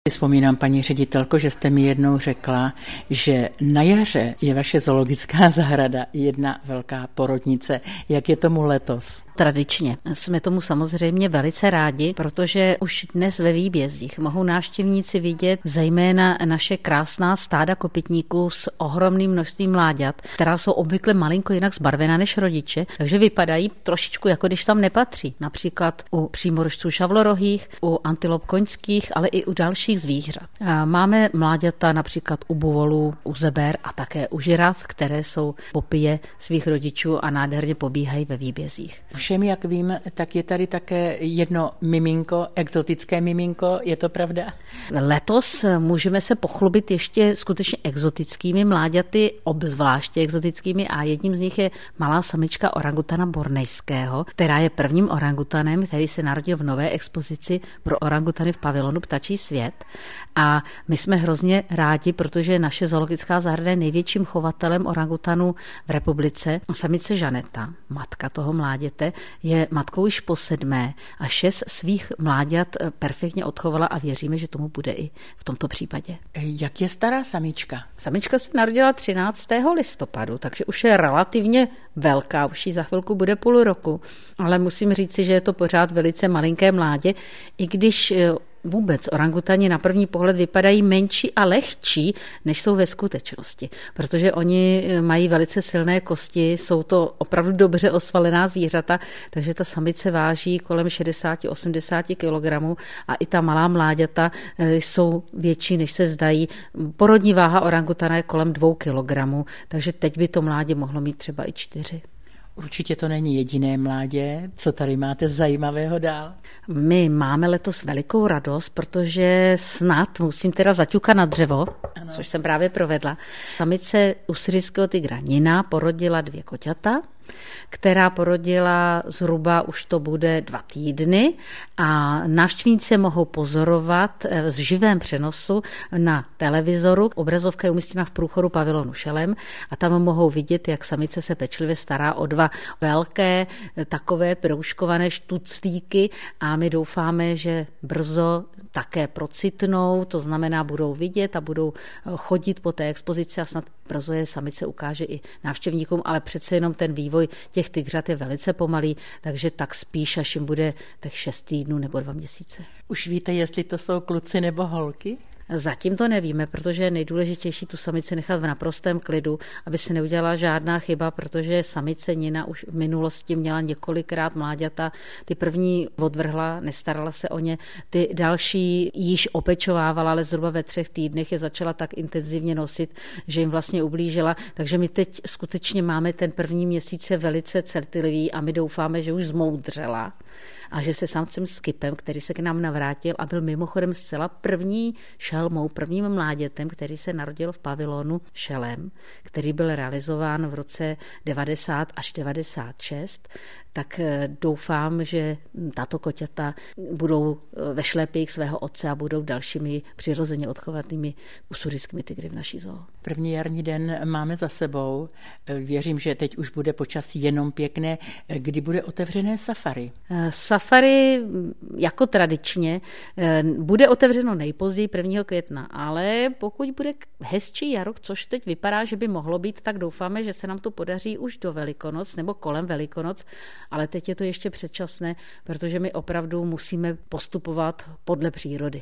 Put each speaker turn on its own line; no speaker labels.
Vzpomínám, paní ředitelko, že jste mi jednou řekla, že na jaře je vaše zoologická zahrada jedna velká porodnice. Jak je tomu letos?
Tradičně jsme tomu samozřejmě velice rádi, protože už dnes ve výbězích mohou návštěvníci vidět zejména naše krásná stáda kopytníků s ohromným množstvím mláďat, která jsou obvykle malinko jinak zbarvená než rodiče, takže vypadají trošičku jako když tam nepatří. Například u přímořců šavlorohých, u antilop koňských, ale i u dalších zvířat. Máme mláďata například u buvolů, u zeber a také u žiraf, které jsou popije svých rodičů a nádherně pobíhají ve výbězích.
Všem, jak vím, tak je tady také jedno miminko, exotické miminko, je to pravda?
Letos můžeme se pochlubit ještě skutečně exotickými mláďaty, obzvláště exotickými, a jedním z nich je malá samička orangutana bornejského, která je prvním orangutanem, který se narodil v nové expozici pro orangutany v pavilonu Ptačí svět. A my jsme hrozně rádi, protože naše zoologická zahrada je největším chovatelem orangutanů v republice. Samice Žaneta, matka toho mláděte, je matkou již po 7. a 6 svých mláďat perfektně odchovala a věříme, že tomu bude i v tomto případě.
Jak je stará samička?
Samička se narodila 13. listopadu, takže už je relativně velká, už jí za chvilku bude půl roku, ale musím říci, že je to pořád velice malinké mládě, i když vůbec orangutani na první pohled vypadají menší a lehčí, než jsou ve skutečnosti, protože oni mají velice silné kosti, jsou to opravdu dobře osvalená zvířata, takže ta samice váží kolem 60-80 kg a i ta malá mláďata jsou větší, než se zdají. Porodní váha orangutana je kolem 2 kg, takže teď by to mládě mohlo mít třeba i 4.
Určitě to není jediné mládě. Co tady máte zajímavého dál?
My máme letos velikou radost, protože snad musím teda zaťukat na dřevo, ano, což jsem právě provedla. Samice usyrijského tygra Nina porodila 2 koťata, která porodila zhruba, už to bude 2 týdny, a návštěvníci mohou pozorovat v živém přenosu na televizoru. Obrazovka je umístěna v průchodu pavilonu Šelem a tam mohou vidět, jak samice se pečlivě stará o 2 velké takové proužkované štuclíky a my doufáme, že brzo také procitnou, to znamená budou vidět a budou chodit po té expozici a snad brzo je samice ukáže i návštěvníkům, ale přece jenom ten vývoj těch tygřat je velice pomalý, takže tak spíš, až jim bude tak 6 týdnů nebo 2 měsíce.
Už víte, jestli to jsou kluci nebo holky?
Zatím to nevíme, protože je nejdůležitější tu samici nechat v naprostém klidu, aby se neudělala žádná chyba, protože samice Nina už v minulosti měla několikrát mláďata. Ty první odvrhla, nestarala se o ně, ty další již opečovávala, ale zhruba ve 3 týdnech je začala tak intenzivně nosit, že jim vlastně ublížila. Takže my teď skutečně máme ten první měsíc velice citlivý a my doufáme, že už zmoudřela a že se samcem Skipem, který se k nám navrátil a byl mimochodem zcela první šelmou, prvním mládětem, který se narodil v pavilonu Šelem, který byl realizován v roce 90 až 96, tak doufám, že tato koťata budou ve šlépějích svého otce a budou dalšími přirozeně odchovanými usyrijskými tygry v naší zoo.
První jarní den máme za sebou. Věřím, že teď už bude počasí jenom pěkné. Kdy bude otevřené safari?
Safari jako tradičně bude otevřeno nejpozději 1. května, ale pokud bude hezčí jaro, což teď vypadá, že by mohlo být, tak doufáme, že se nám to podaří už do Velikonoc nebo kolem Velikonoc, ale teď je to ještě předčasné, protože my opravdu musíme postupovat podle přírody.